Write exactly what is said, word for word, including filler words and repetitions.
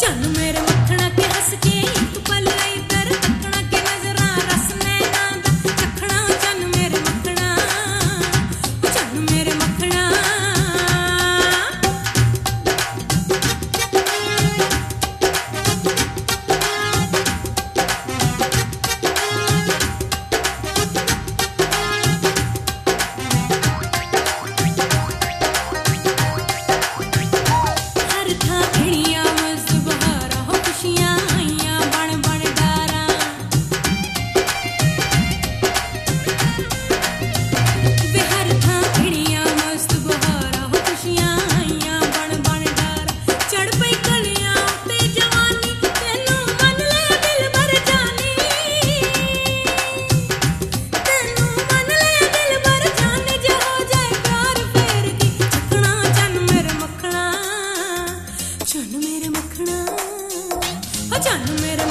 चन मेरे मखना के हस के एक पल इधर तकना के नजरा रस नैना दा चखना चन मेरे मखना चन मेरे मखना हर था खिड़िया मस्त बहारा हो खुशियां आईयां बन बन डारा वे हर था खिड़िया मस्त बहारा हो खुशियां आईयां बन बन डारा चढ़ पई कलियां ते जवानी तेनू मन ले दिल भर जानी तेनू मन ले दिल भर जानी जे हो जाए प्यार फेर की चखना चन मेरे मखना चन मेरे मखना ओ चन मेरे